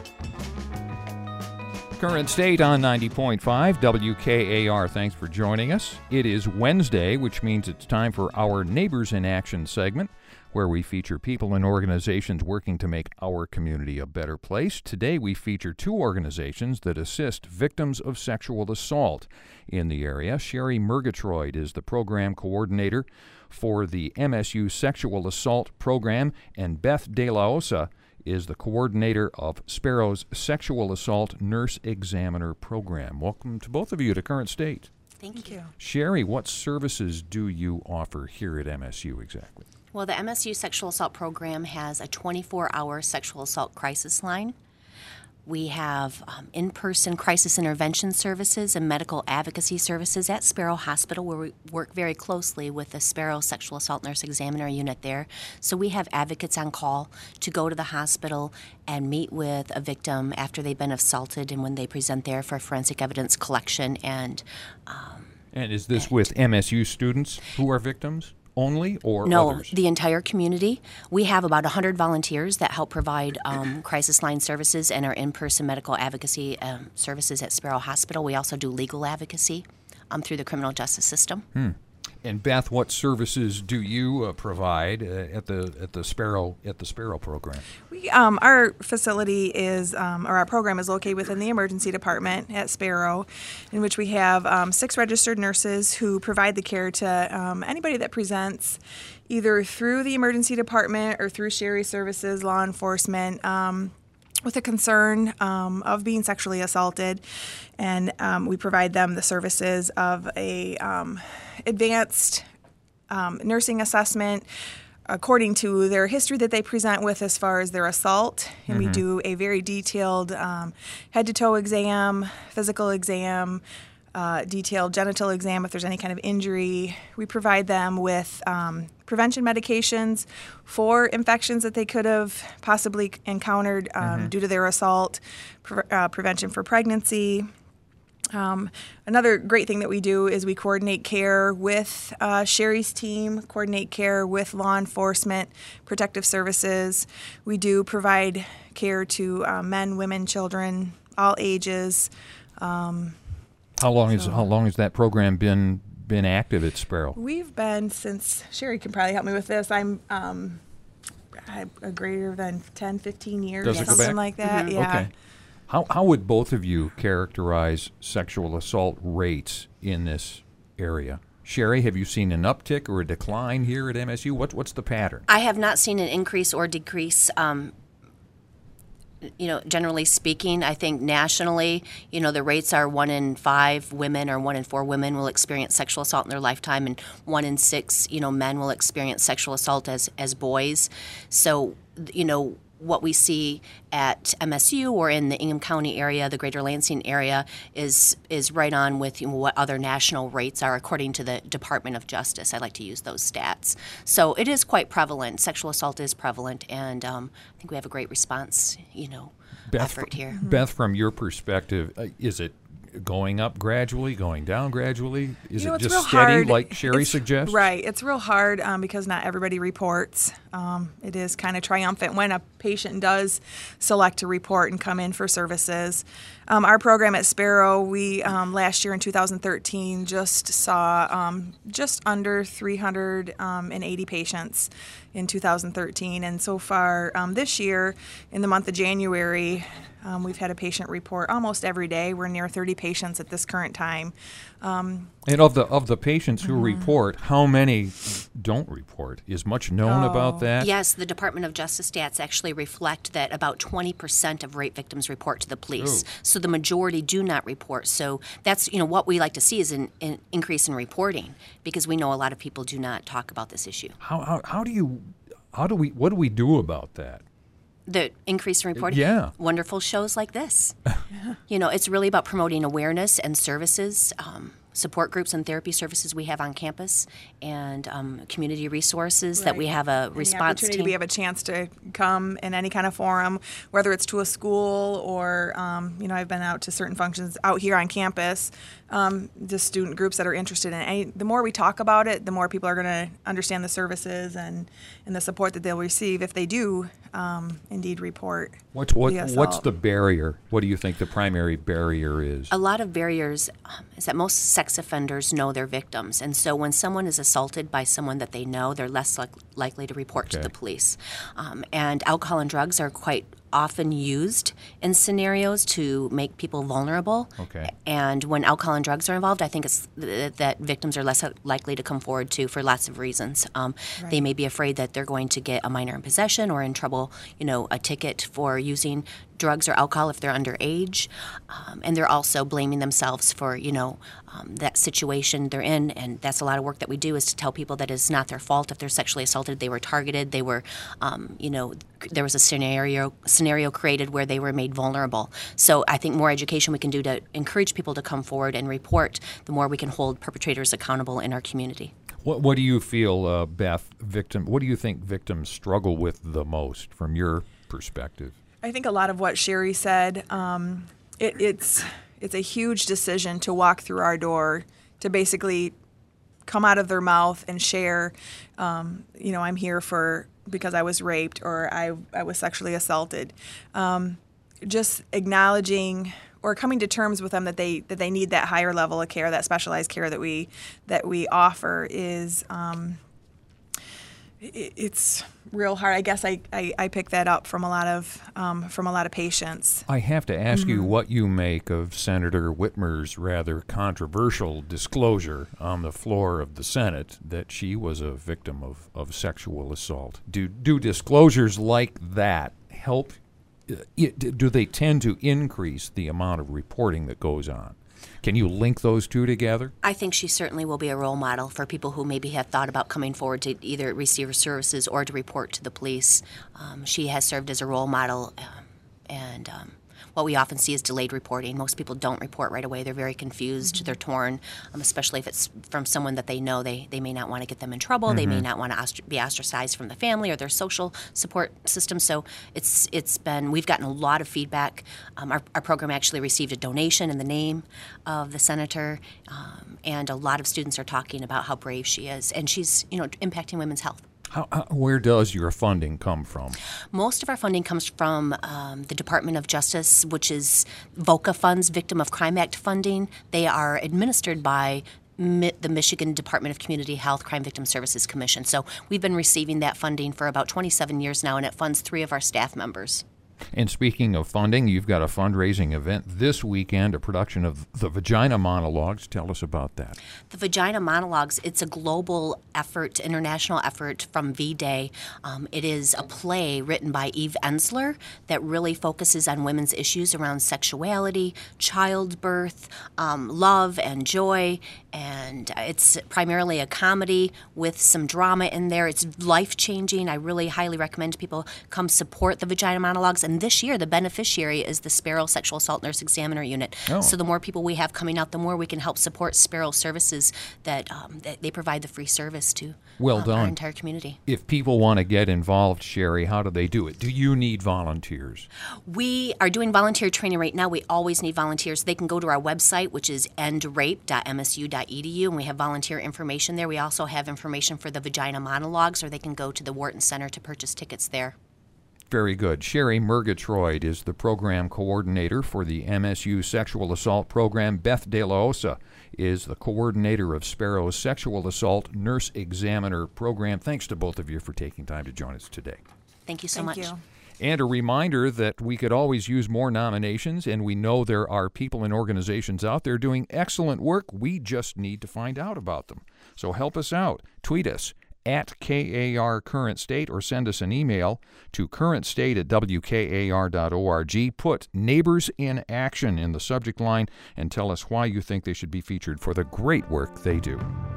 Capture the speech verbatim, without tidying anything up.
Current State on ninety point five W K A R. Thanks for joining us. It is Wednesday, which means it's time for our Neighbors in Action segment, where we feature people and organizations working to make our community a better place. Today we feature two organizations that assist victims of sexual assault in the area. Sherry Murgatroyd is the program coordinator for the M S U Sexual Assault Program, and Beth De La Osa is the coordinator of Sparrow's Sexual Assault Nurse Examiner Program. Welcome to both of you to Current State. Thank you. Sherry, what services do you offer here at M S U exactly? Well, the M S U Sexual Assault Program has a twenty-four hour sexual assault crisis line. We have um, in-person crisis intervention services and medical advocacy services at Sparrow Hospital, where we work very closely with the Sparrow Sexual Assault Nurse Examiner unit there. So we have advocates on call to go to the hospital and meet with a victim after they've been assaulted and when they present there for forensic evidence collection. And um, and is this with M S U students who are victims only, or no, others? The entire community. We have about one hundred volunteers that help provide um, crisis line services and our in-person medical advocacy um, services at Sparrow Hospital. We also do legal advocacy um, through the criminal justice system. Hmm. And Beth, what services do you uh, provide uh, at the at the Sparrow at the Sparrow program? We, um, our facility is, um, or our program is located within the emergency department at Sparrow, in which we have um, six registered nurses who provide the care to um, anybody that presents either through the emergency department or through Sherry Services, law enforcement, um, with a concern um, of being sexually assaulted. And um, we provide them the services of a um, advanced um, nursing assessment according to their history that they present with as far as their assault. And mm-hmm. we do a very detailed um, head-to-toe exam, physical exam, uh, detailed genital exam if there's any kind of injury. We provide them with um, prevention medications for infections that they could have possibly encountered um, mm-hmm. due to their assault, pre- uh, prevention for pregnancy. Um, another great thing that we do is we coordinate care with uh, Sherry's team, coordinate care with law enforcement, protective services. We do provide care to uh, men, women, children, all ages. Um, how long is so how long has that program been been active at Sparrow? We've been since, Sherry can probably help me with this. I'm um, I, a greater than ten, fifteen years, Does it go something back? like that. Mm-hmm. Yeah. Okay. How how would both of you characterize sexual assault rates in this area? Sherry, have you seen an uptick or a decline here at M S U? What, what's the pattern? I have not seen an increase or decrease. Um, you know, generally speaking, I think nationally, you know, the rates are one in five women or one in four women will experience sexual assault in their lifetime, and one in six, you know, men will experience sexual assault as, as boys. So, you know, what we see at M S U or in the Ingham County area, the greater Lansing area, is is right on with you know, what other national rates are according to the Department of Justice. I like to use those stats. So it is quite prevalent. Sexual assault is prevalent, and um, I think we have a great response, you know, Beth, effort here. Beth, from your perspective, uh, is it going up gradually, going down gradually? Is You know, it it's just real steady, hard. like Sherry It's- suggests? Right. It's real hard um, because not everybody reports. Um, it is kind of triumphant when a patient does select to report and come in for services. Um, our program at Sparrow, we um, last year in two thousand thirteen just saw um, just under three hundred eighty patients in two thousand thirteen. And so far um, this year, in the month of January, Um, we've had a patient report almost every day. We're near thirty patients at this current time. Um, And of the of the patients who mm-hmm. report, how many don't report? Is much known Oh. about that? Yes, the Department of Justice stats actually reflect that about twenty percent of rape victims report to the police. Ooh. So the majority do not report. So that's, you know, what we like to see is an, an increase in reporting, because we know a lot of people do not talk about this issue. How, how how do you how do we what do we do about that? The increase in reporting? Yeah. Wonderful shows like this. You know, it's really about promoting awareness and services. Um, support groups and therapy services we have on campus, and um, community resources that we have a Any response opportunity team. we have a chance to come in any kind of forum, whether it's to a school or, um, you know, I've been out to certain functions out here on campus, um, just student groups that are interested in it. Any, the more we talk about it, the more people are going to understand the services and, and the support that they'll receive if they do um, indeed report. What's what, the what's assault. the barrier? What do you think the primary barrier is? A lot of barriers um, is that most sex offenders know their victims, and so when someone is assaulted by someone that they know, they're less li- likely to report Okay. to the police. Um, and alcohol and drugs are quite often used in scenarios to make people vulnerable. Okay. And when alcohol and drugs are involved, I think it's th- that victims are less likely to come forward to for lots of reasons. Um, Right. They may be afraid that they're going to get a minor in possession or in trouble, you know, a ticket for using drugs or alcohol if they're underage. Um, and they're also blaming themselves for, you know, um, that situation they're in. And that's a lot of work that we do, is to tell people that it's not their fault if they're sexually assaulted. They were targeted. They were, um, you know, there was a scenario scenario created where they were made vulnerable. So I think more education we can do to encourage people to come forward and report, the more we can hold perpetrators accountable in our community. What What do you feel, uh, Beth? Victim. What do you think victims struggle with the most, from your perspective? I think a lot of what Sherry said, um, it, it's it's a huge decision to walk through our door, to basically come out of their mouth and share, um, you know, I'm here for because I was raped or I, I was sexually assaulted. Um, just acknowledging or coming to terms with them that they that they need that higher level of care, that specialized care that we that we offer is um, it, it's real hard. I guess I, I, I pick that up from a lot of um, from a lot of patients. I have to ask Mm-hmm. you what you make of Senator Whitmer's rather controversial disclosure on the floor of the Senate that she was a victim of, of sexual assault. Do do disclosures like that help? uh, it- Do they tend to increase the amount of reporting that goes on? Can you link those two together? I think she certainly will be a role model for people who maybe have thought about coming forward to either receive her services or to report to the police. Um, she has served as a role model, um, and um, what we often see is delayed reporting. Most people don't report right away. They're very confused. Mm-hmm. They're torn, um, especially if it's from someone that they know. They, they may not want to get them in trouble. They may not want to ostr- be ostracized from the family or their social support system. So it's it's been, we've gotten a lot of feedback. Um, our, our program actually received a donation in the name of the senator, um, and a lot of students are talking about how brave she is, and she's, you know, impacting women's health. How, how, where does your funding come from? Most of our funding comes from um, the Department of Justice, which is VOCA funds, Victim of Crime Act funding. They are administered by Mi- the Michigan Department of Community Health Crime Victim Services Commission. So we've been receiving that funding for about twenty-seven years now, and it funds three of our staff members. And speaking of funding, you've got a fundraising event this weekend, a production of the Vagina Monologues. Tell us about that. The Vagina Monologues, it's a global effort, international effort from V-Day. Um, it is a play written by Eve Ensler that really focuses on women's issues around sexuality, childbirth, um, love, and joy. And it's primarily a comedy with some drama in there. It's life-changing. I really highly recommend people come support the Vagina Monologues. And this year, the beneficiary is the Sparrow Sexual Assault Nurse Examiner Unit. Oh. So the more people we have coming out, the more we can help support Sparrow Services that, um, that they provide the free service to Well um, done. our entire community. If people want to get involved, Sherry, how do they do it? Do you need volunteers? We are doing volunteer training right now. We always need volunteers. They can go to our website, which is end rape dot m s u dot e d u, and we have volunteer information there. We also have information for the Vagina Monologues, or they can go to the Wharton Center to purchase tickets there. Very good. Sherry Murgatroyd is the program coordinator for the M S U Sexual Assault Program. Beth De La Osa is the coordinator of Sparrow's Sexual Assault Nurse Examiner Program. Thanks to both of you for taking time to join us today. Thank you so Thank much. you. And a reminder that we could always use more nominations, and we know there are people and organizations out there doing excellent work. We just need to find out about them. So help us out. Tweet us at K A R Current State, or send us an email to currentstate at w k a r dot org. Put Neighbors in Action in the subject line and tell us why you think they should be featured for the great work they do.